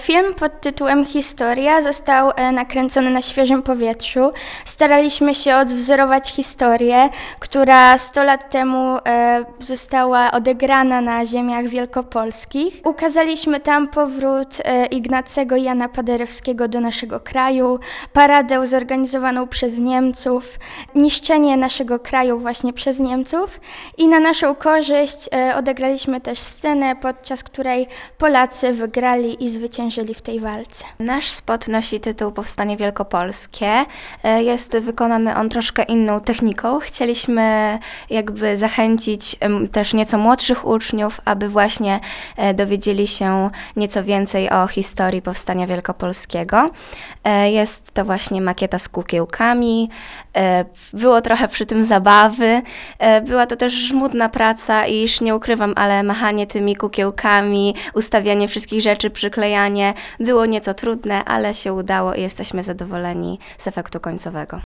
Film pod tytułem Historia został nakręcony na świeżym powietrzu. Staraliśmy się odwzorować historię, która 100 lat temu została odegrana na ziemiach wielkopolskich. Ukazaliśmy tam powrót Ignacego i Jana Paderewskiego do naszego kraju, paradę zorganizowaną przez Niemców, niszczenie naszego kraju właśnie przez Niemców i na naszą korzyść odegraliśmy też scenę, podczas której Polacy wygrali i zwyciężyli w tej walce. Nasz spot nosi tytuł Powstanie Wielkopolskie. Jest wykonany on troszkę inną techniką. Chcieliśmy jakby zachęcić też nieco młodszych uczniów, aby właśnie dowiedzieli się nieco więcej o historii Powstania Wielkopolskiego. Jest to właśnie makieta z kukiełkami. Było trochę przy tym zabawy. Była to też żmudna praca, iż nie ukrywam, ale machanie tymi kukiełkami, ustawianie wszystkich rzeczy, przyklejanie było nieco trudne, ale się udało i jesteśmy zadowoleni z efektu końcowego.